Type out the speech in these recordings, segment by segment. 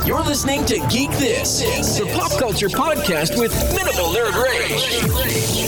You're listening to Geek This, the pop culture podcast with minimal nerd rage.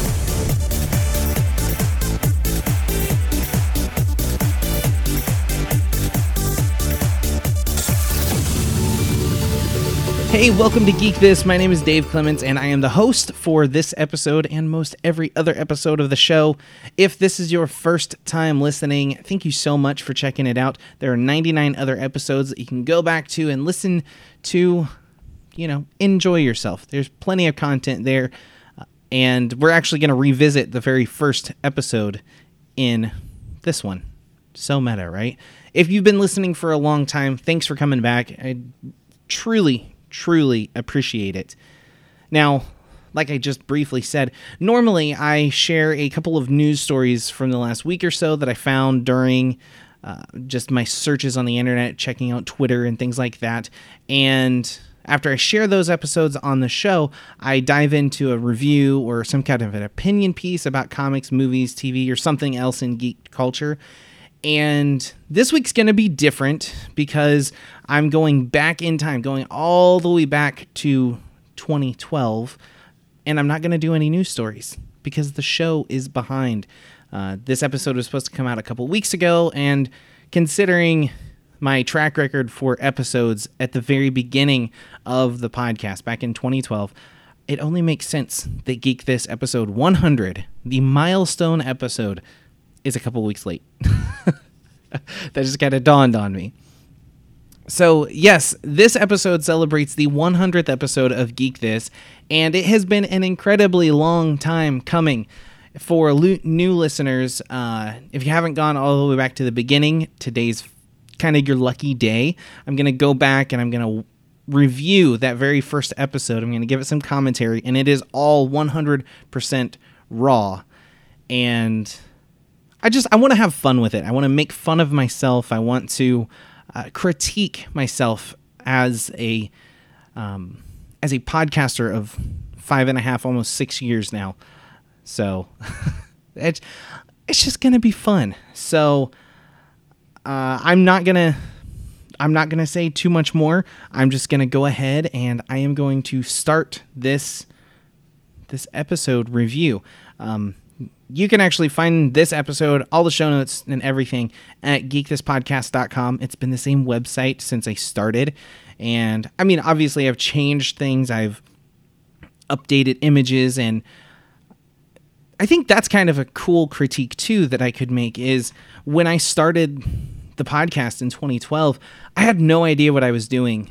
Hey, welcome to Geek This. My name is Dave Clements, and I am the host for this episode and most every other episode of the show. If this is your first time listening, thank you so much for checking it out. There are 99 other episodes that you can go back to and listen to, enjoy yourself. There's plenty of content there, and we're actually going to revisit the very first episode in this one. So meta, right? If you've been listening for a long time, thanks for coming back. I truly appreciate it. Now, like I just briefly said, normally I share a couple of news stories from the last week or so that I found during just my searches on the internet, checking out Twitter and things like that. And after I share those episodes on the show, I dive into a review or some kind of an opinion piece about comics, movies, TV, or something else in geek culture. And this week's going to be different because I'm going back in time, going all the way back to 2012, and I'm not going to do any news stories because the show is behind. This episode was supposed to come out a couple weeks ago, and considering my track record for episodes at the very beginning of the podcast back in 2012, it only makes sense that Geek This episode 100, the milestone episode, is a couple weeks late. That just kind of dawned on me. So, yes, this episode celebrates the 100th episode of Geek This, and it has been an incredibly long time coming. For new listeners, if you haven't gone all the way back to the beginning, today's kind of your lucky day. I'm going to go back and I'm going to review that very first episode. I'm going to give it some commentary, and it is all 100% raw. And I want to have fun with it. I want to make fun of myself. I want to critique myself as a podcaster of 5.5, almost 6 years now. So it's just gonna be fun. So I'm not gonna say too much more. I'm just gonna go ahead and I am going to start this episode review. You can actually find this episode, all the show notes and everything at geekthispodcast.com. It's been the same website since I started. And I mean, obviously I've changed things. I've updated images, and I think that's kind of a cool critique too that I could make is when I started the podcast in 2012, I had no idea what I was doing.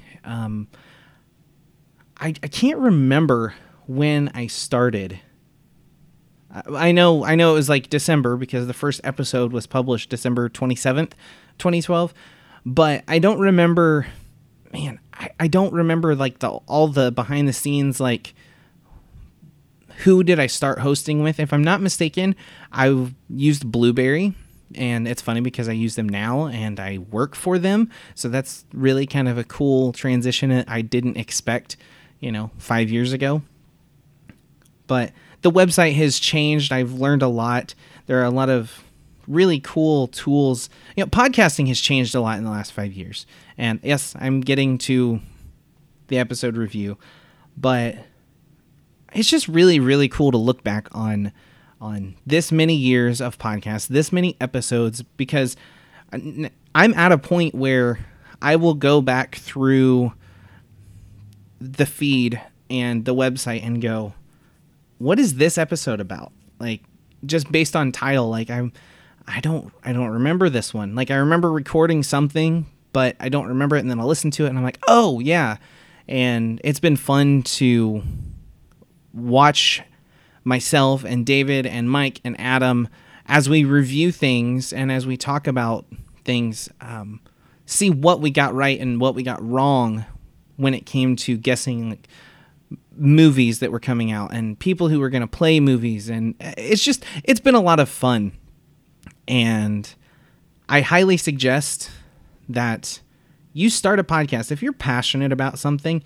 I can't remember when I started. I know it was like December because the first episode was published December 27th, 2012, but I don't remember, I don't remember like all the behind the scenes, like who did I start hosting with? If I'm not mistaken, I used Blueberry, and it's funny because I use them now and I work for them. So that's really kind of a cool transition that I didn't expect, 5 years ago. But the website has changed. I've learned a lot. There are a lot of really cool tools. Podcasting has changed a lot in the last 5 years. And yes, I'm getting to the episode review, but it's just really, really cool to look back on this many years of podcasts, this many episodes, because I'm at a point where I will go back through the feed and the website and go, what is this episode about? Like, just based on title, like I don't remember this one. Like, I remember recording something, but I don't remember it. And then I'll listen to it and I'm like, oh yeah. And it's been fun to watch myself and David and Mike and Adam as we review things and as we talk about things, see what we got right and what we got wrong when it came to guessing like movies that were coming out and people who were going to play movies. And it's been a lot of fun. And I highly suggest that you start a podcast. If you're passionate about something,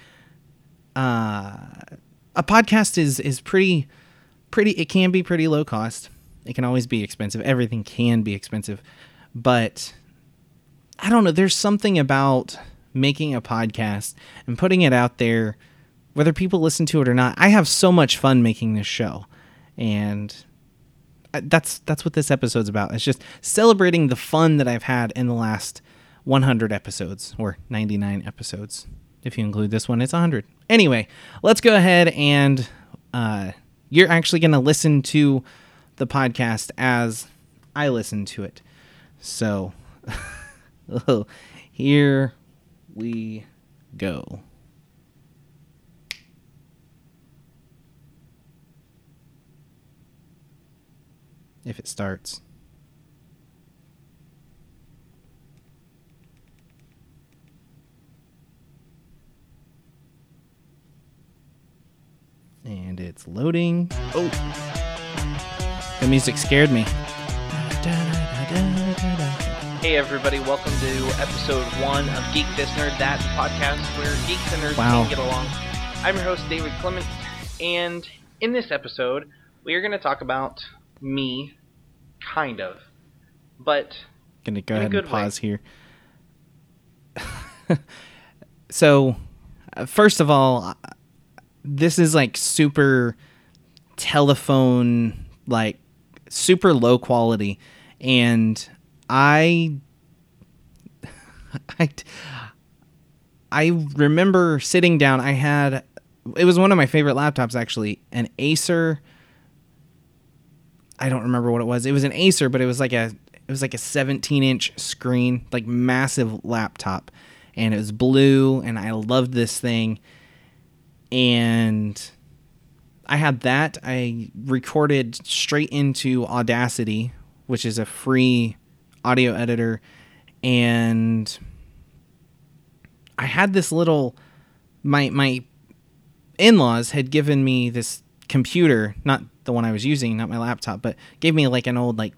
a podcast is pretty, it can be pretty low cost. It can always be expensive. Everything can be expensive, but I don't know. There's something about making a podcast and putting it out there, whether people listen to it or not. I have so much fun making this show, and that's what this episode's about. It's just celebrating the fun that I've had in the last 100 episodes, or 99 episodes. If you include this one, it's 100. Anyway, let's go ahead and you're actually going to listen to the podcast as I listen to it. So here we go. If it starts. And it's loading. Oh, the music scared me. Hey everybody, welcome to episode 1 of Geek This Nerd That podcast, where geeks and nerds can get along. I'm your host, David Clement, and in this episode, we are going to talk about me, kind of, but gonna go ahead and pause here. So, first of all, this is like super telephone, like super low quality, and I remember sitting down. It was one of my favorite laptops, actually, an Acer. I don't remember what it was. It was an Acer, but it was like a 17-inch screen, like massive laptop, and it was blue, and I loved this thing. And I had that. I recorded straight into Audacity, which is a free audio editor, and I had this little, my in-laws had given me this computer, not the one I was using, not my laptop, but gave me like an old like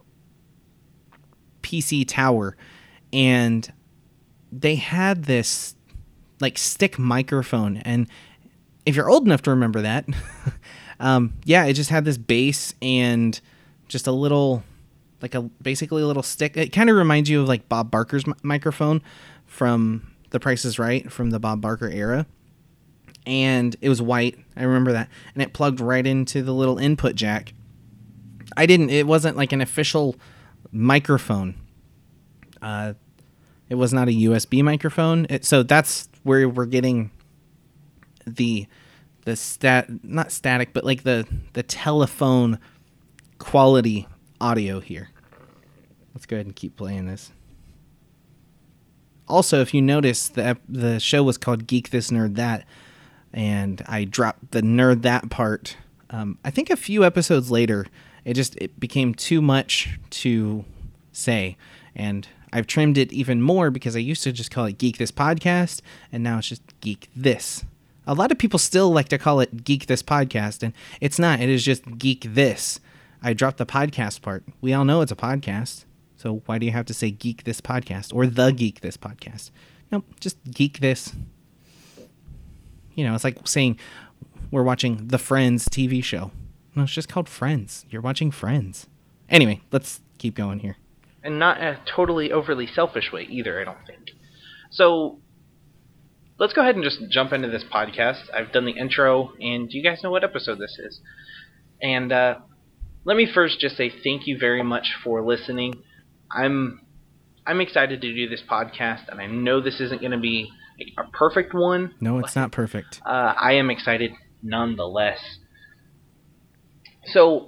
PC tower, and they had this like stick microphone, and if you're old enough to remember that, it just had this bass and just a little, like basically a little stick. It kind of reminds you of like Bob Barker's microphone from The Price is Right, from the Bob Barker era. And it was white. I remember that. And it plugged right into the little input jack. It wasn't like an official microphone. It was not a USB microphone. So that's where we're getting not static, but like the telephone quality audio here. Let's go ahead and keep playing this. Also, if you notice, the show was called Geek This Nerd That, and I dropped the nerd that part. I think a few episodes later, it became too much to say, and I've trimmed it even more because I used to just call it Geek This Podcast, and now it's just Geek This. A lot of people still like to call it Geek This Podcast, and it's not. It is just Geek This. I dropped the podcast part. We all know it's a podcast, so why do you have to say Geek This Podcast or the Geek This Podcast? Nope, just Geek This. You know, it's like saying we're watching the Friends TV show. No, it's just called Friends. You're watching Friends. Anyway, let's keep going here. And not a totally overly selfish way either, I don't think. So, let's go ahead and just jump into this podcast. I've done the intro, and you guys know what episode this is. And let me first just say thank you very much for listening. I'm excited to do this podcast, and I know this isn't going to be a perfect one. No, it's not perfect. I am excited nonetheless. So,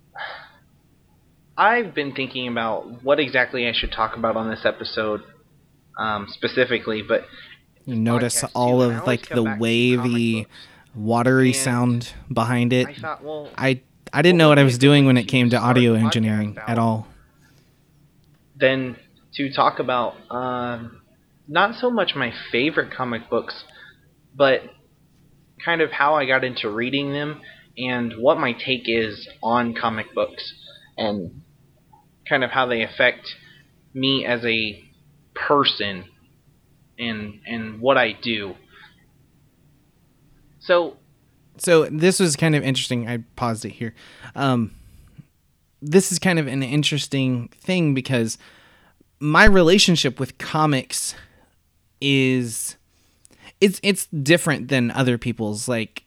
I've been thinking about what exactly I should talk about on this episode specifically, but you notice all of like the wavy, watery sound behind it. I thought, well, I didn't know what I was doing when it came to audio engineering at all. Then to talk about not so much my favorite comic books, but kind of how I got into reading them and what my take is on comic books and kind of how they affect me as a person and what I do. So this was kind of interesting. I paused it here. This is kind of an interesting thing because my relationship with comics is it's different than other people's. Like,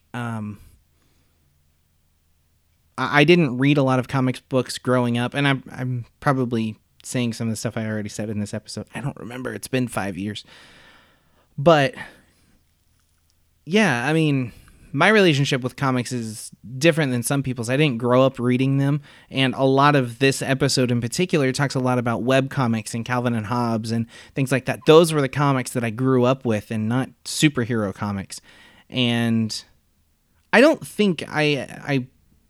I didn't read a lot of comics books growing up, and I'm probably saying some of the stuff I already said in this episode. I don't remember. It's been 5 years. But yeah, I mean, my relationship with comics is different than some people's. I didn't grow up reading them, and a lot of this episode in particular talks a lot about web comics and Calvin and Hobbes and things like that. Those were the comics that I grew up with, and not superhero comics. And I don't think I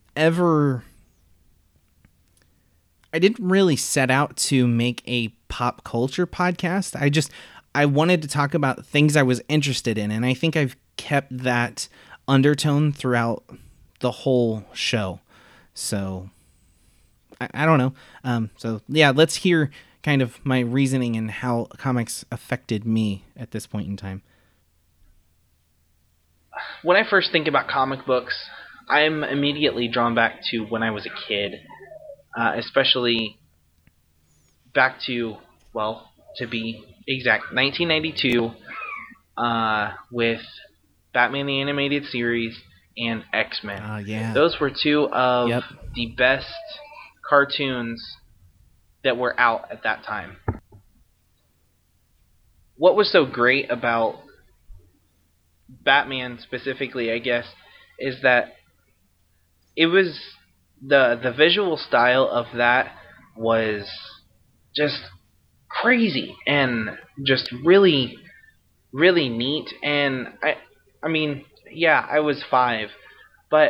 didn't really set out to make a pop culture podcast. I wanted to talk about things I was interested in, and I think I've kept that undertone throughout the whole show. So I don't know. So yeah, let's hear kind of my reasoning and how comics affected me at this point in time. When I first think about comic books, I'm immediately drawn back to when I was a kid, especially back to, well, to be exact, 1992, with Batman the Animated Series and X-Men. Yeah. Those were two of the best cartoons that were out at that time. What was so great about Batman specifically, I guess, is that it was the visual style of that was just crazy and just really, really neat. And I mean, yeah, I was 5, but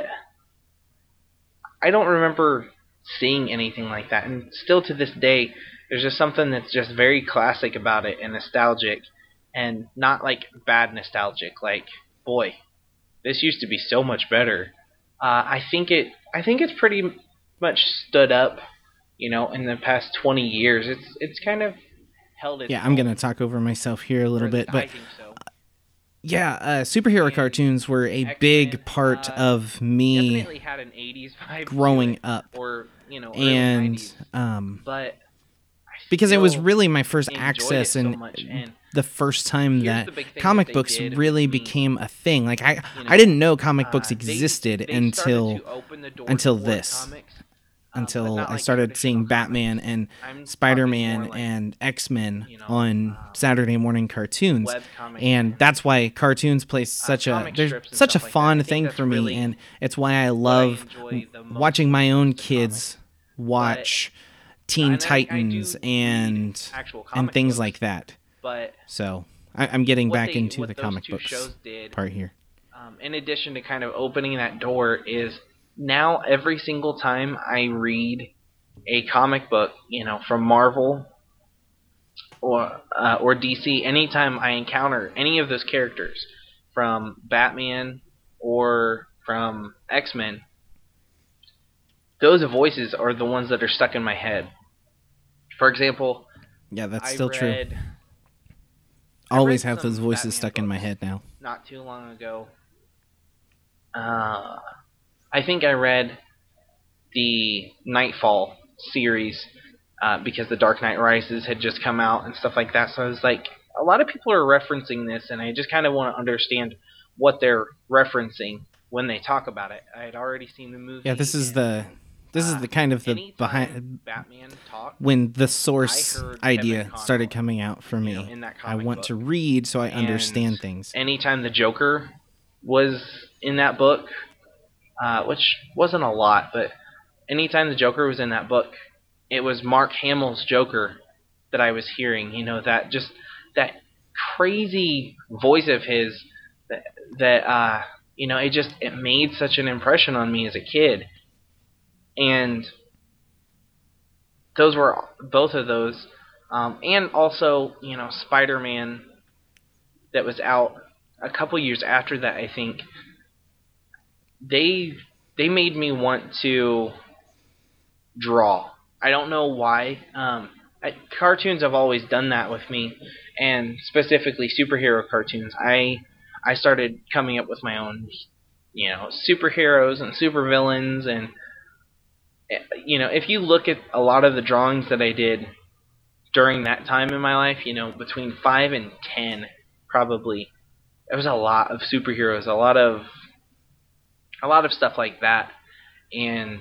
I don't remember seeing anything like that. And still to this day, there's just something that's just very classic about it and nostalgic, and not like bad nostalgic. Like, boy, this used to be so much better. I think it's pretty much stood up, in the past 20 years. It's kind of held its I'm going to talk over myself here a little bit, but I think so. Superhero cartoons were a X-Men, big part of me definitely had an 80s vibe growing to it, up, or early and 90s. But because it was really my first enjoyed access it so and much, and the first time here's that the big thing comic that they books did really with me. became a thing. Like I didn't know comic books existed they until started to open the door until toward this. comics, until but not I like started traditional seeing comics. Batman and I'm Spider-Man talking more like, and X-Men you know, on Saturday morning cartoons, web comics and that's why cartoons play such a comic there's strips and such a stuff like that. fun I think thing that's for me, really and it's why I what I love enjoy the most watching my own about kids watch Teen and I do Titans read and actual and comic things books, like that. but So I'm getting what back they- into what the those comic two books shows did, part here. in addition to kind of opening that door, is now every single time I read a comic book, from Marvel or DC, anytime I encounter any of those characters from Batman or from X-Men, those voices are the ones that are stuck in my head. For example, Yeah, that's I still true. read Always read have those some voices Batman stuck in my books head now. not too long ago. I think I read the Nightfall series because The Dark Knight Rises had just come out and stuff like that. So I was like, a lot of people are referencing this, and I just kind of want to understand what they're referencing when they talk about it. I had already seen the movie. Yeah, this is and, the kind of the anytime behind Batman talked, when the source I heard idea Kevin started Conroy, coming out for me. in that I comic want book. to read so I And understand things. anytime the Joker was in that book, which wasn't a lot, but anytime the Joker was in that book, it was Mark Hamill's Joker that I was hearing. That crazy voice of his that it made such an impression on me as a kid. And those were both of those, and also Spider-Man that was out a couple years after that. I think they made me want to draw. I don't know why. Cartoons have always done that with me, and specifically superhero cartoons. I started coming up with my own, superheroes and supervillains, and if you look at a lot of the drawings that I did during that time in my life, between 5 and 10 probably, there was a lot of superheroes, a lot of stuff like that, and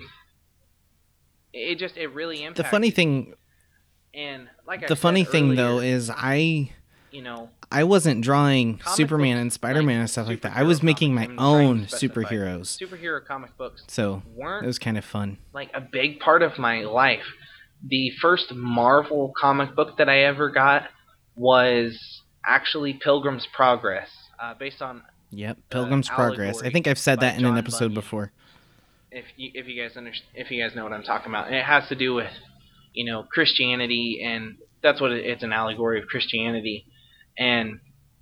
it really impacted. The funny thing, and like I the said funny thing earlier, though is I you know, wasn't drawing comic Superman books, and Spider-Man like and stuff like that. I superhero was making my comics, I'm trying own to specify. superheroes. Superhero comic books So weren't it was kind of fun. like a big part of my life. The first Marvel comic book that I ever got was actually Pilgrim's Progress, based on Yep, Pilgrim's Progress. I think I've said by that in an John episode Bunyan. before. If you guys know what I'm talking about. And it has to do with, Christianity, and that's what it's an allegory of Christianity. And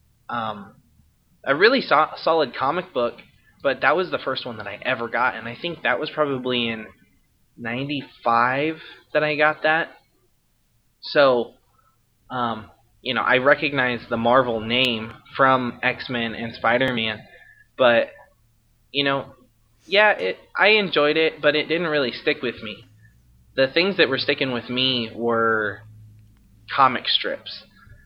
a really solid comic book, but that was the first one that I ever got, and I think that was probably in 95 that I got that. So, I recognize the Marvel name from X-Men and Spider-Man, but, I enjoyed it, but it didn't really stick with me. The things that were sticking with me were comic strips.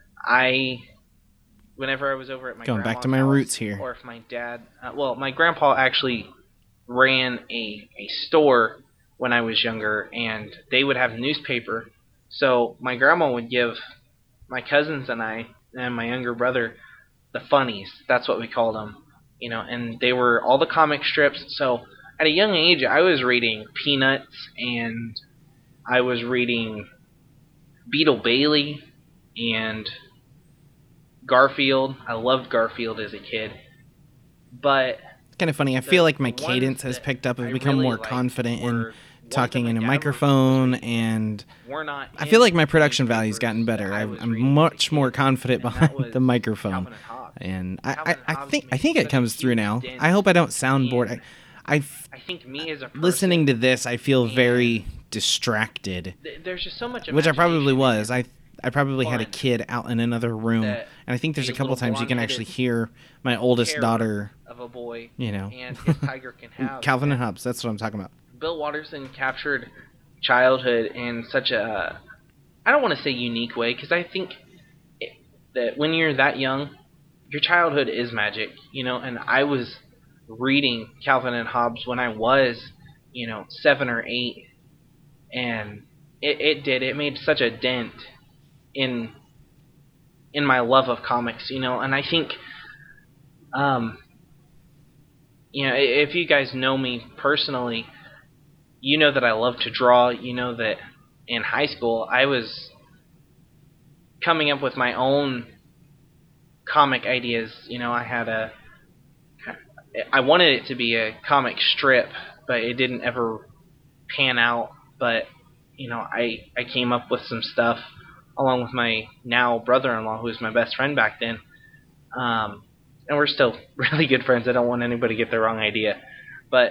Whenever I was over at my Going back to grandma's my house, roots here. or if my dad, my grandpa actually ran a store when I was younger, and they would have newspaper. So my grandma would give my cousins and I and my younger brother the funnies. That's what we called them, and they were all the comic strips. So at a young age, I was reading Peanuts, and I was reading Beetle Bailey and Garfield. I loved Garfield as a kid, but It's kind of funny. I feel like my the ones cadence has that picked up. I've I become really more liked confident in were ones talking that in my a dad microphone, was and we're not. I feel like my in production value's newspapers gotten better. that I was I'm reading as a much more kid, confident and that behind was the microphone, Calvin and Hobbes. and Calvin and I Hobbes think made it such comes a through huge now. dent I hope I don't sound bored. in, I I think me as a person, listening to this, I feel and very distracted, there's just so much which I probably imagination was. in I probably had a fun kid out in another room, and that I think there's a a couple little times you can blonde-headed actually hear my oldest terror daughter, of a boy and his tiger can have. Calvin and Hobbes. That's what I'm talking about. Bill Watterson captured childhood in such a, I don't want to say unique way, because I think that when you're that young, your childhood is magic, and I was reading Calvin and Hobbes when I was, 7 or 8, and it made such a dent in my love of comics, and I think, if you guys know me personally, you know that I love to draw. You know that in high school I was coming up with my own comic ideas. I wanted it to be a comic strip, but it didn't ever pan out. But I came up with some stuff along with my now brother-in-law, who was my best friend back then. And we're still really good friends. I don't want anybody to get the wrong idea, but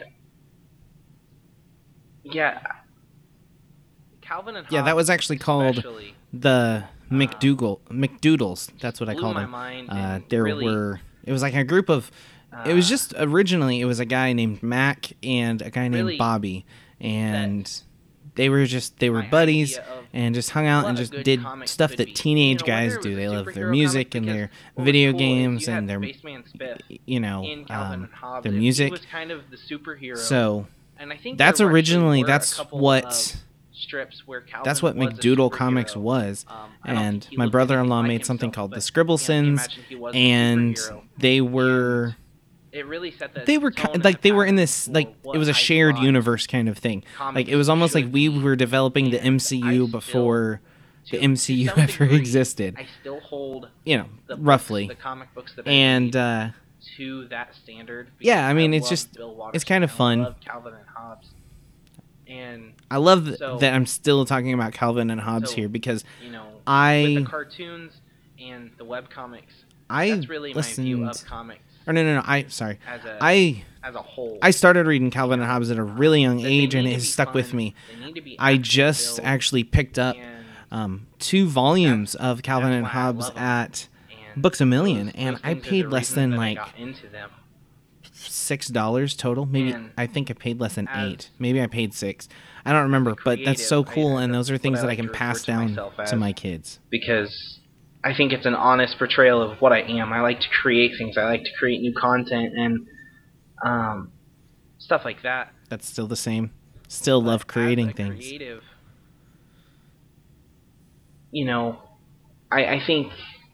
yeah, Calvin and Hobbes. Yeah, that was actually called especially the McDoodles. That's what I blew called my them. mind, and There really, were. It was like a group of. It was just originally it was a guy named Mac and a guy named really Bobby, and they were my buddies idea of and just hung out what and a just good did comic stuff could that be. teenage Whether guys it was do. a They love their superhero music comic, and their because what was video cool is games you had and their Spaceman Spiff in Calvin and Hobbes, their and music. He was kind of the superhero. So and I think that's there actually originally were a that's couple what. of strips where Calvin That's what was a McDoodle superhero. Comics was, I don't and think he my looked brother-in-law anything like made something himself, called the but, Scribblesons, imagine he was a and superhero. they were. It really set the They were tone and like the they were in pattern this for like what it was a I shared thought universe kind of thing. comics Like it was almost like should we be. were developing the And I MCU still, before the to MCU some ever degree, existed. I still hold You know, the roughly. books, the comic books that I And read to that standard. yeah, because I mean, it's love just Bill it's Watterson, kind of I fun. love Calvin and Hobbes, and I love So- that I'm still talking about Calvin and Hobbes so, here because with I the cartoons and the web comics, I that's really my view listened. of comics Or no, I sorry. as a I whole. started reading Calvin and Hobbes at a really young That they age, and need it to has be stuck with fun, me. they need to be I action just filled, actually picked up and 2 volumes of Calvin that's and why I Hobbes love 'em. at And Books A Million, those and I things are the paid less reasons than that I like got into them. $6 total. Maybe And I think I paid less than as 8. Maybe I paid 6. I don't remember, but that's so creative, cool, I- and those are that's things what I that I like can to refer pass to down myself to as. my kids. Because I think it's an honest portrayal of what I am. I like to create things. I like to create new content and stuff like that. That's still the same. Still love creating things. Creative, you know, I think.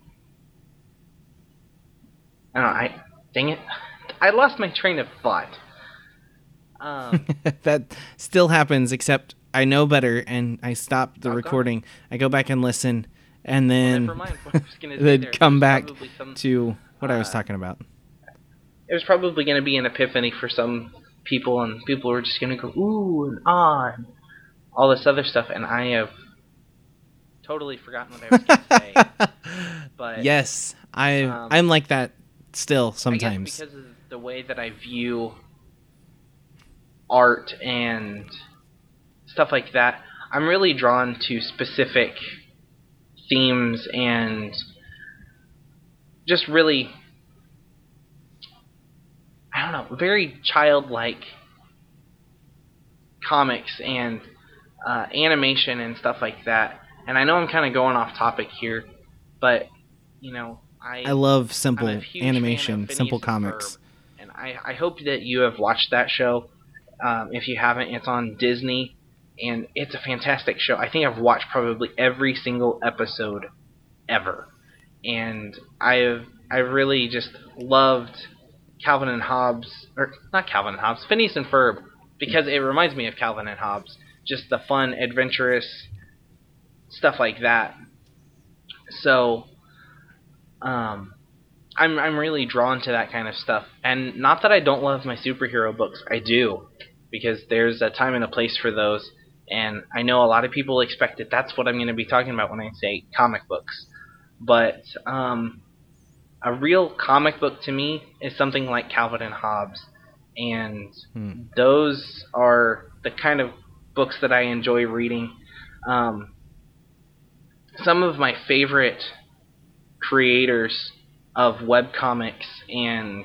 Dang it! I lost my train of thought. That still happens, except I know better, and I stop the recording. I go back and listen, and then then come back to what I was talking about. It was probably going to be an epiphany for some people, and people were just going to go ooh and ah, and all this other stuff, and I have totally forgotten what I was going to say. But yes, I'm like that still sometimes. I guess because of the way that I view art and stuff like that, I'm really drawn to specific themes and just really, I don't know, very childlike comics and animation and stuff like that. And I know I'm kind of going off topic here, but, you know, I love simple animation, simple comics. And I hope that you have watched that show. If you haven't, it's on Disney, and it's a fantastic show. I think I've watched probably every single episode ever. And I've really just loved Calvin and Hobbes, or not Calvin and Hobbes, Phineas and Ferb, because it reminds me of Calvin and Hobbes. Just the fun, adventurous stuff like that. So I'm really drawn to that kind of stuff. And not that I don't love my superhero books. I do, because there's a time and a place for those. And I know a lot of people expect that that's what I'm going to be talking about when I say comic books. But a real comic book to me is something like Calvin and Hobbes. And those are the kind of books that I enjoy reading. Some of my favorite creators of webcomics and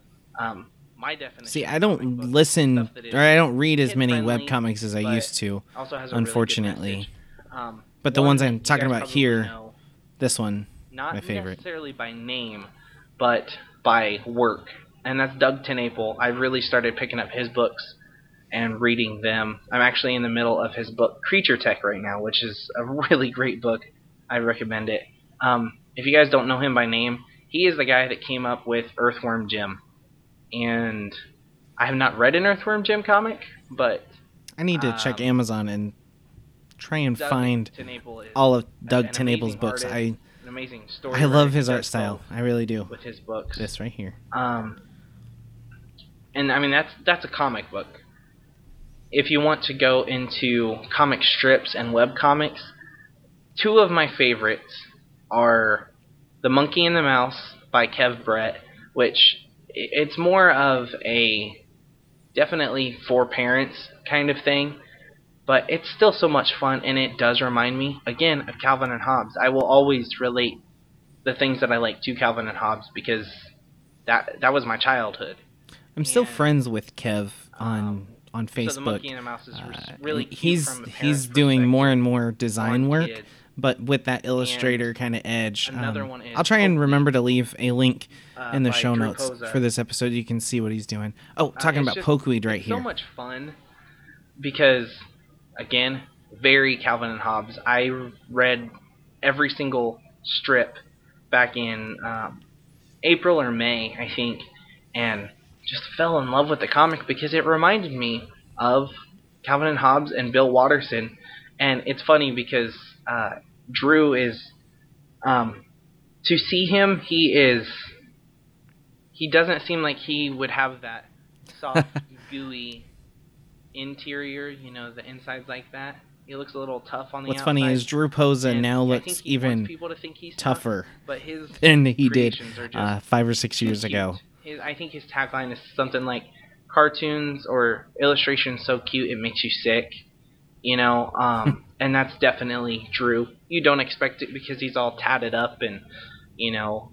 my definition. See, I don't listen or I don't read as many webcomics as I used to, unfortunately. But the ones I'm talking about here, this one, my favorite. Not necessarily by name, but by work. And that's Doug TenNapel. I really started picking up his books and reading them. I'm actually in the middle of his book Creature Tech right now, which is a really great book. I recommend it. If you guys don't know him by name, he is the guy that came up with Earthworm Jim. And I have not read an Earthworm Jim comic, but I need to check Amazon and try and find all of Doug TenNapel's books. An amazing story. I love his art style. I really do. With his books. This right here. And I mean that's a comic book. If you want to go into comic strips and web comics, two of my favorites are The Monkey and the Mouse by Kev Brett, which it's more of a definitely for parents kind of thing, but it's still so much fun, and it does remind me, again, of Calvin and Hobbes. I will always relate the things that I like to Calvin and Hobbes because that was my childhood. I'm still friends with Kev on Facebook. So The Monkey and the Mouse is really he's doing more and more design work, but with that Illustrator kind of edge. I'll try and remember to leave a link in the show notes for this episode. You can see what he's doing. Oh, talking about Pokeweed right here. So much fun because, again, very Calvin and Hobbes. I read every single strip back in April or May, I think, and just fell in love with the comic because it reminded me of Calvin and Hobbes and Bill Watterson. And it's funny because Drew is, to see him, he doesn't seem like he would have that soft, gooey interior, you know, the inside's like that. He looks a little tough on the outside. What's funny is Drew Poza now looks even tougher than he did 5 or 6 years ago. I think his tagline is something like, cartoons or illustrations so cute it makes you sick, you know, and that's definitely Drew. You don't expect it because he's all tatted up and, you know,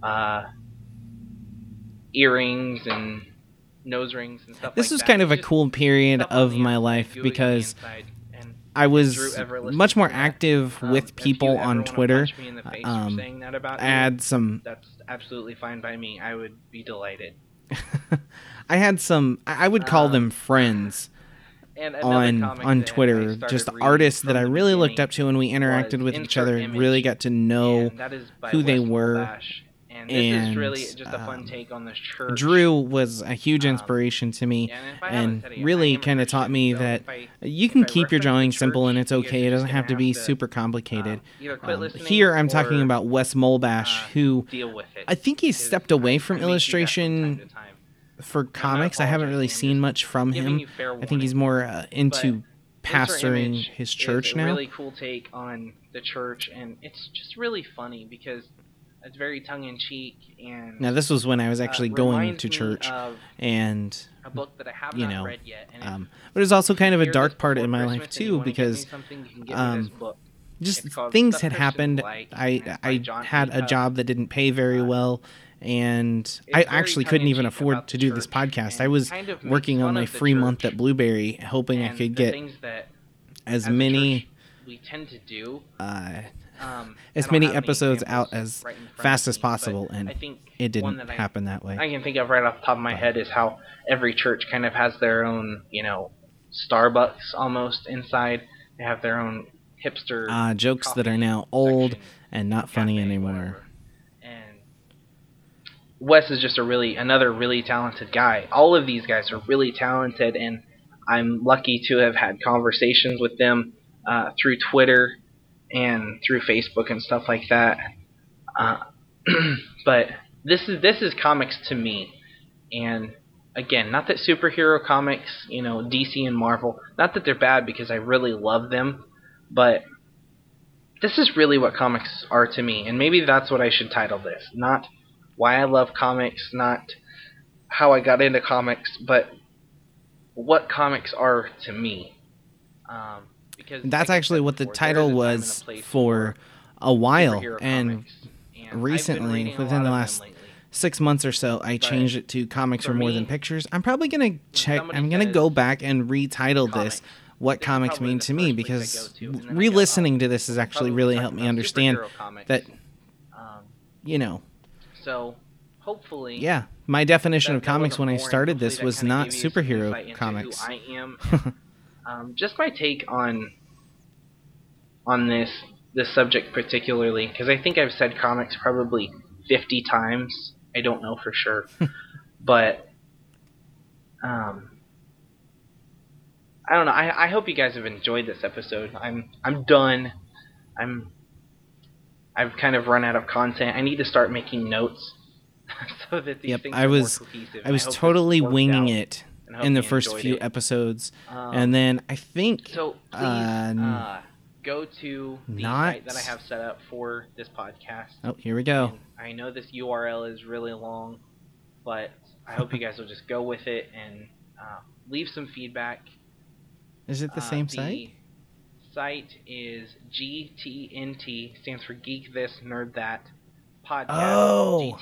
earrings and nose rings and stuff like that. This was kind of a cool period of my life because I was Drew ever listened much more to that, active with if you people ever on wanna Twitter. punch me in the face for saying that about I you, had some. that's absolutely fine by me. I would be delighted. I had some. I would call them friends And another comic on that Twitter, I started just reading artists from that I the really looked beginning up to, and we interacted with each Insert other. Image, Really got to know and that is by who they Wes were. Moulbash. And this is And really just a fun take on this church. Drew was a huge inspiration to me, and if I haven't and said it yet, I really am a kind of taught Christian, me so that if I- you can if I keep your reference drawing the simple and church, it's you guys okay. are It just doesn't have gonna to be have to, super complicated. either quit listening Here I'm or, talking about Wes Moulbash, who deal with it. I think he's stepped away from I may do that from illustration time to time. for comics. I haven't really apologizing, I'm seen just much from giving him. you fair I think he's warning. more into Insert pastoring Image his church is a now. really cool take on the church, and it's just really funny because it's very tongue-in-cheek and Now this was when I was actually going reminds to me church, of and a book that I have you not know, read yet. And but it's also kind of a hear dark this part in before my Christmas life and you too, wanna get me because something, you can get me this book. just It's called things Stuff had Christians happened. Like, and it's by I John had a Hancock. job that didn't pay very well, and I very actually couldn't even tongue-in-cheek afford about to the do this church, podcast. and I was kind of makes working on fun my of the free month church at Blueberry, hoping I and could the get things that as as a many church we tend to do. as I don't many have any episodes out examples as right in front fast of as me, possible, but and I think it one didn't that happen that way. I can think of right off the top of my head is how every church kind of has their own, Starbucks almost inside. They have their own hipster Jokes that are coffee now old section, and not funny cafe, anymore. whatever. And Wes is just another really talented guy. All of these guys are really talented, and I'm lucky to have had conversations with them through Twitter and through Facebook and stuff like that. But this is comics to me, and again, not that superhero comics, DC and Marvel, not that they're bad because I really love them, but this is really what comics are to me, and maybe that's what I should title this. Not why I love comics, not how I got into comics, but what comics are to me. Because That's like I actually said what the before, title there is a time and was a place for a while, superhero and comics, and I've been recently, reading a within lot the of last them lately. 6 months or so, I changed it to Comics for Are More me, Than Pictures. I'm probably gonna check. somebody I'm gonna says go back and retitle comics, this. What this is comics probably mean the to me, first place I because go to, and then I go, re-listening oh, to this has actually probably really talking helped me about understand superhero comics. that Um, So hopefully, yeah, my definition that- of that comics wasn't when I boring. started Hopefully this that was kinda not gave you some insight superhero into comics. Who I am, and, just my take on this subject particularly, because I think I've said comics probably 50 times. I don't know for sure, but I don't know. I hope you guys have enjoyed this episode. I'm done. I've kind of run out of content. I need to start making notes so that these things I are was more cohesive. I was hope this totally worked winging out, it and hope in the you first enjoyed few it. episodes, and then I think So please go to the site that I have set up for this podcast. oh, here we go. And I know this URL is really long, but I hope you guys will just go with it and leave some feedback. Is it the same The site? site is GTNT, stands for Geek This Nerd That Podcast. Oh.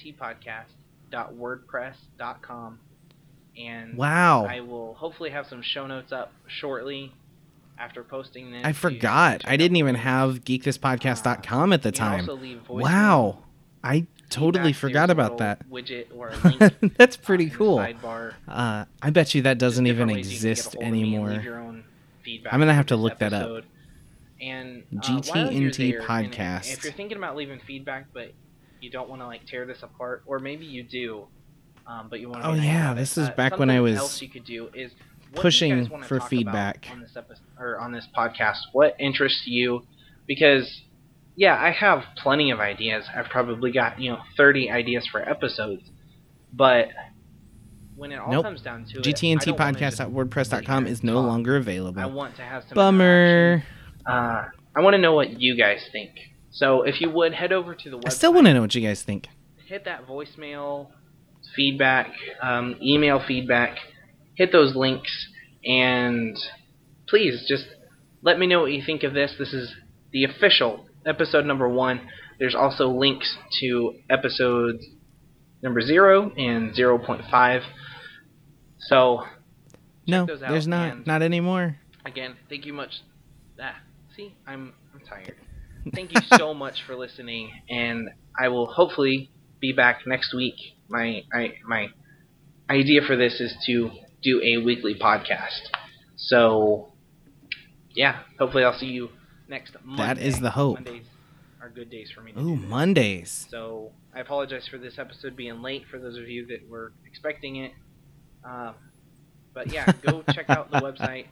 GTNTpodcast.wordpress.com. And Wow. I will hopefully have some show notes up shortly after posting this. I You forgot. can I didn't check out even the have geekthispodcast.com at the You can time. also leave voicemail Wow. I totally feedback. forgot There's a about that. little widget or a link. That's pretty in the cool. sidebar. I bet you that doesn't Just even different ways you can get exist a hold of me and anymore. leave your own feedback I'm gonna have for to this look that up. episode. And GTNT while you're there, and podcast. if you're thinking about leaving feedback, but you don't want to tear this apart, or maybe you do, but you want to. Oh, yeah, this is back when I something was else you could do is what pushing you guys wanna for talk feedback. about on this episode or on this podcast. What interests you? Because yeah, I have plenty of ideas. I've probably got 30 ideas for episodes, but when it all comes down to it, GTNTpodcast.wordpress.com is no longer available. I want to have some Bummer. I want to know what you guys think. So if you would head over to the website. I still want to know what you guys think. Hit that voicemail feedback, email feedback. Hit those links, and please just let me know what you think of this. This is the official episode number 1. There's also links to episodes number 0 and 0.5. So No, those out, there's not. and Not anymore. again, thank you See, I'm tired. Thank you so much for listening, and I will hopefully be back next week. My idea for this is to do a weekly podcast. So, yeah, hopefully I'll see you next Monday. That is the hope. Mondays are good days for me to Ooh, do this. Mondays. So, I apologize for this episode being late for those of you that were expecting it. But yeah, go check out the website,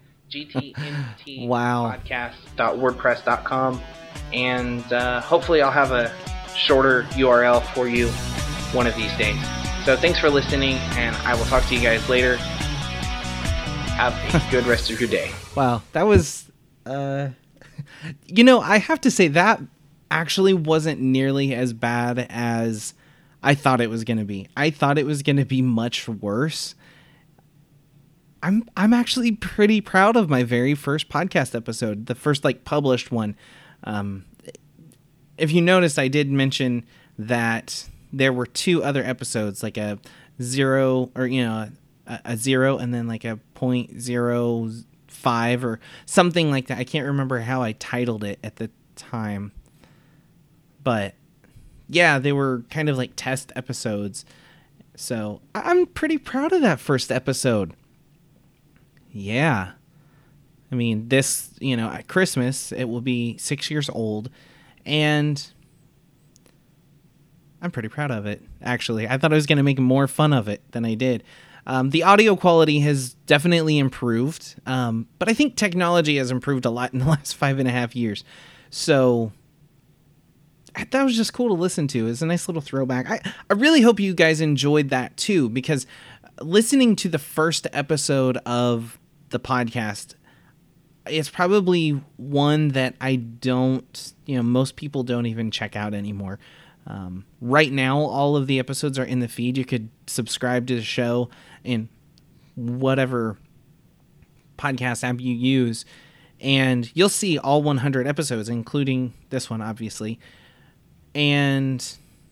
gtntpodcast.wordpress.com, and hopefully I'll have a shorter URL for you one of these days. So thanks for listening, and I will talk to you guys later. Have a good rest of your day. Wow, that was, I have to say that actually wasn't nearly as bad as I thought it was going to be. I thought it was going to be much worse. I'm actually pretty proud of my very first podcast episode, the first published one. If you noticed, I did mention that there were 2 other episodes, like a 0 or a 0 and then like a 0.05 or something like that. I can't remember how I titled it at the time, but yeah, they were kind of like test episodes. So I'm pretty proud of that first episode. Yeah. I mean, this, at Christmas, it will be 6 years old, and I'm pretty proud of it, actually. I thought I was going to make more fun of it than I did. The audio quality has definitely improved, but I think technology has improved a lot in the last 5.5 years. So that was just cool to listen to. It's a nice little throwback. I really hope you guys enjoyed that too, because listening to the first episode of the podcast, it's probably one that I don't, most people don't even check out anymore. Right now, all of the episodes are in the feed. You could subscribe to the show in whatever podcast app you use, and you'll see all 100 episodes, including this one, obviously. And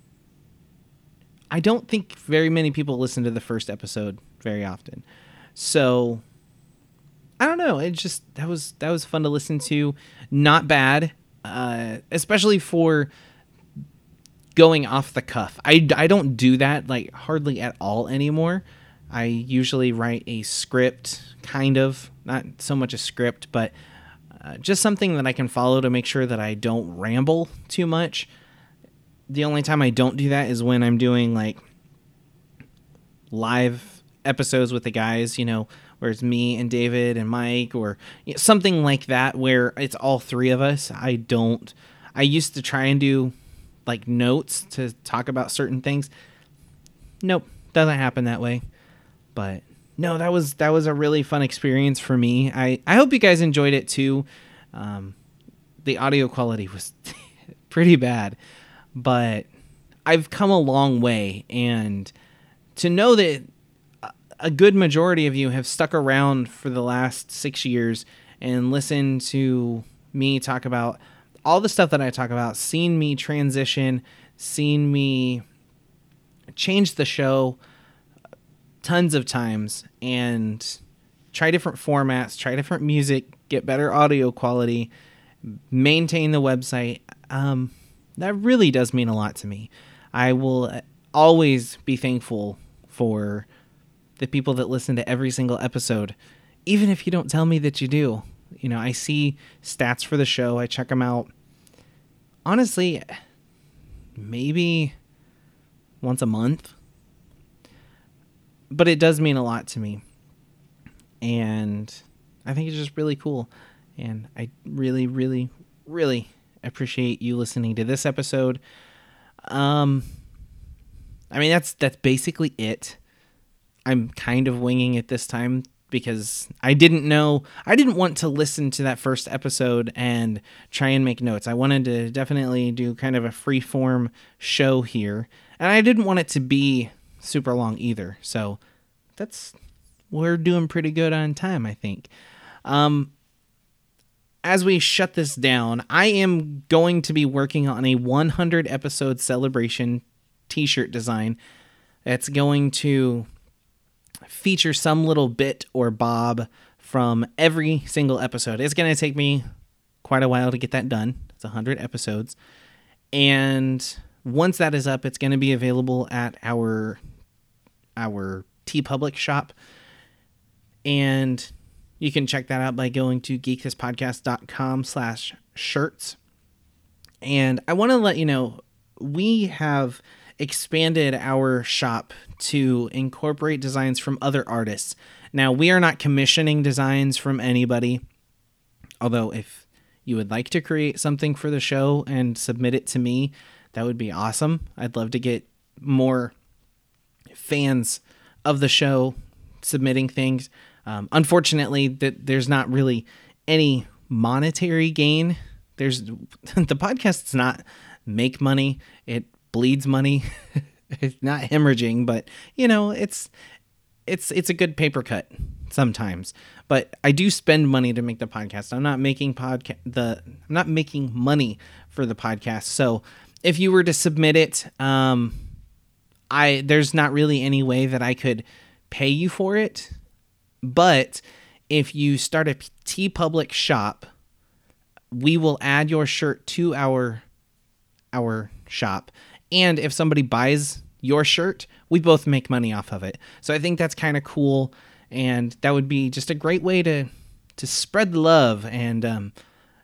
I don't think very many people listen to the first episode very often. So I don't know. It just that was fun to listen to. Not bad, especially for going off the cuff. I don't do that hardly at all anymore. I usually write a script, kind of, not so much a script, but just something that I can follow to make sure that I don't ramble too much. The only time I don't do that is when I'm doing live episodes with the guys, where it's me and David and Mike, or something like that where it's all 3 of us. I used to try and do notes to talk about certain things. Nope, doesn't happen that way. But no, that was a really fun experience for me. I hope you guys enjoyed it too. The audio quality was pretty bad, but I've come a long way, and to know that a good majority of you have stuck around for the last 6 years and listened to me talk about all the stuff that I talk about, seen me transition, seen me change the show tons of times and try different formats, try different music, get better audio quality, maintain the website. That really does mean a lot to me. I will always be thankful for the people that listen to every single episode, even if you don't tell me that you do. I see stats for the show. I check them out. Honestly, maybe once a month. But it does mean a lot to me. And I think it's just really cool. And I really, really, really appreciate you listening to this episode. That's basically it. I'm kind of winging it this time because I didn't want to listen to that first episode and try and make notes. I wanted to definitely do kind of a free-form show here, and I didn't want it to be super long either. So we're doing pretty good on time, I think. As we shut this down, I am going to be working on a 100 episode celebration t-shirt design that's going to feature some little bit or bob from every single episode. It's going to take me quite a while to get that done. It's 100 episodes. And once that is up, it's going to be available at our TeePublic shop. And you can check that out by going to geekthispodcast.com/shirts. And I want to let you know, we have expanded our shop to incorporate designs from other artists. Now, we are not commissioning designs from anybody, although if you would like to create something for the show and submit it to me, that would be awesome. I'd love to get more fans of the show submitting things. Unfortunately, there's not really any monetary gain. The podcast does not make money. It bleeds money. It's not hemorrhaging, but it's a good paper cut sometimes. But I do spend money to make the podcast. I'm not making money for the podcast. So if you were to submit it, there's not really any way that I could pay you for it. But if you start a TeePublic shop, we will add your shirt to our shop. And if somebody buys your shirt, we both make money off of it. So I think that's kind of cool. And that would be just a great way to spread the love. And,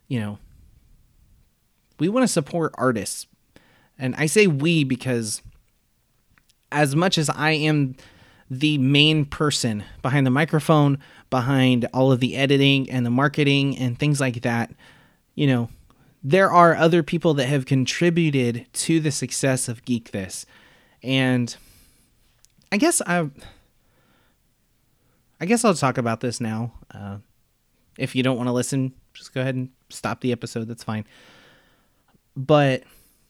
we want to support artists. And I say we because as much as I am the main person behind the microphone, behind all of the editing and the marketing and things like that, there are other people that have contributed to the success of Geek This. And I guess I'll talk about this now. If you don't want to listen, just go ahead and stop the episode. That's fine. But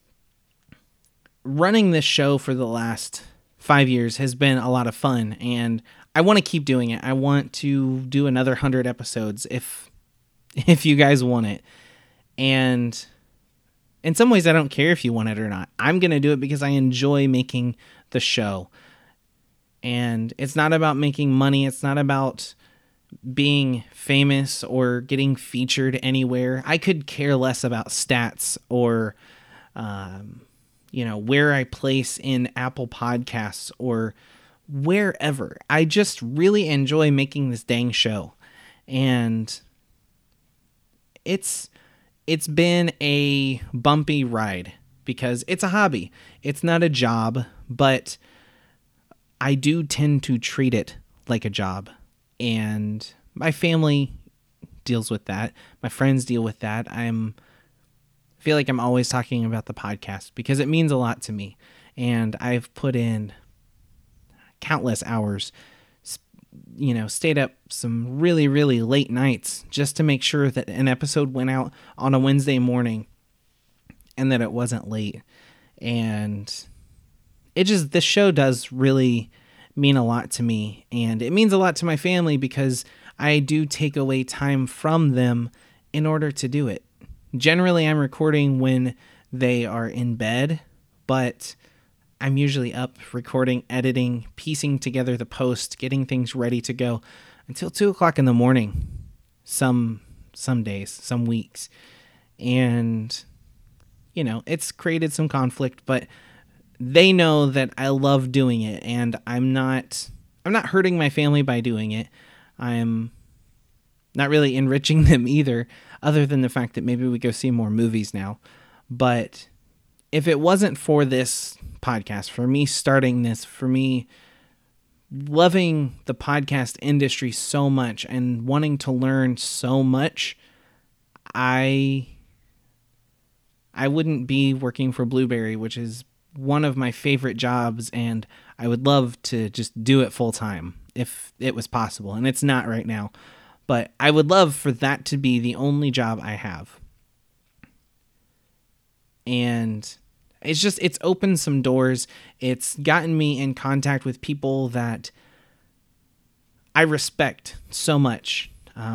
running this show for the last 5 years has been a lot of fun, and I want to keep doing it. I want to do another 100 episodes if you guys want it. And in some ways, I don't care if you want it or not. I'm going to do it because I enjoy making the show. And it's not about making money. It's not about being famous or getting featured anywhere. I could care less about stats or, where I place in Apple Podcasts or wherever. I just really enjoy making this dang show. And it's been a bumpy ride because it's a hobby. It's not a job, but I do tend to treat it like a job. And my family deals with that. My friends deal with that. I feel like I'm always talking about the podcast because it means a lot to me. And I've put in countless hours, stayed up some really, really late nights just to make sure that an episode went out on a Wednesday morning and that it wasn't late. And this show does really mean a lot to me, and it means a lot to my family because I do take away time from them in order to do it. Generally, I'm recording when they are in bed, but I'm usually up recording, editing, piecing together the post, getting things ready to go until 2:00 in the morning. Some days, some weeks. And, it's created some conflict, but they know that I love doing it, and I'm not hurting my family by doing it. I'm not really enriching them either, other than the fact that maybe we go see more movies now. But if it wasn't for this podcast, for me starting this, for me loving the podcast industry so much and wanting to learn so much, I wouldn't be working for Blueberry, which is one of my favorite jobs, and I would love to just do it full time if it was possible. And it's not right now, but I would love for that to be the only job I have. And it's opened some doors. It's gotten me in contact with people that I respect so much.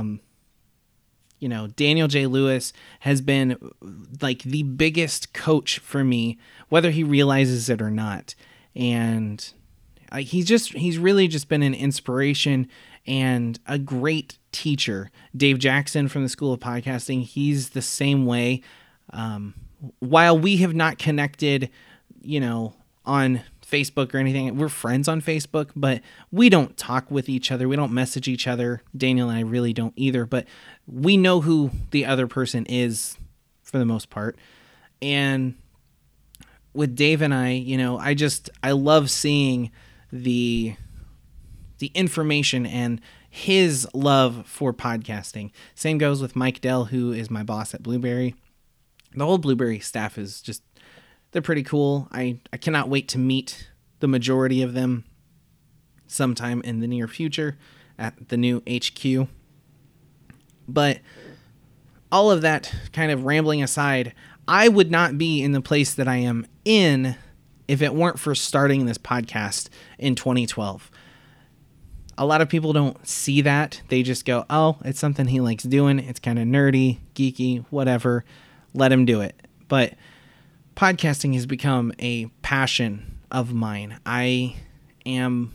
Daniel J. Lewis has been like the biggest coach for me, whether he realizes it or not. And he's really just been an inspiration and a great teacher. Dave Jackson from the School of Podcasting, he's the same way. While we have not connected, on Facebook or anything, we're friends on Facebook, but we don't talk with each other. We don't message each other. Daniel and I really don't either, but we know who the other person is for the most part. And with Dave and I, I love seeing the information and his love for podcasting. Same goes with Mike Dell, who is my boss at Blueberry. The whole Blueberry staff is just, they're pretty cool. I cannot wait to meet the majority of them sometime in the near future at the new HQ. But all of that kind of rambling aside, I would not be in the place that I am in if it weren't for starting this podcast in 2012. A lot of people don't see that. They just go, oh, it's something he likes doing. It's kind of nerdy, geeky, whatever. Let him do it. But podcasting has become a passion of mine. I am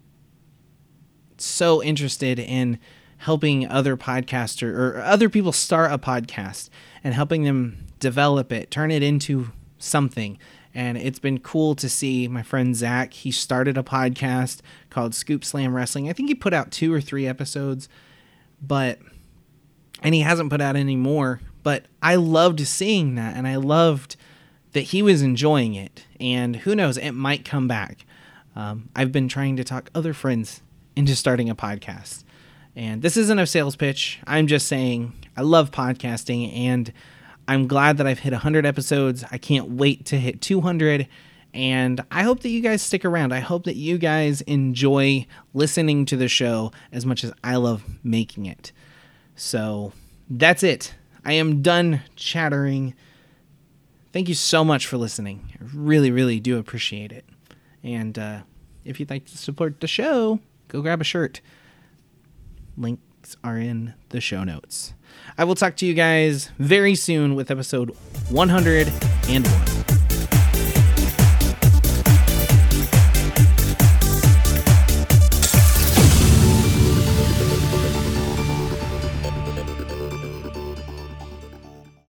so interested in helping other podcasters or other people start a podcast and helping them develop it, turn it into something. And it's been cool to see my friend Zach. He started a podcast called Scoop Slam Wrestling. I think he put out 2 or 3 episodes, and he hasn't put out any more. But I loved seeing that, and I loved that he was enjoying it. And who knows, it might come back. I've been trying to talk other friends into starting a podcast. And this isn't a sales pitch. I'm just saying I love podcasting, and I'm glad that I've hit 100 episodes. I can't wait to hit 200. And I hope that you guys stick around. I hope that you guys enjoy listening to the show as much as I love making it. So that's it. I am done chattering. Thank you so much for listening. I really, really do appreciate it. And if you'd like to support the show, go grab a shirt. Links are in the show notes. I will talk to you guys very soon with episode 101.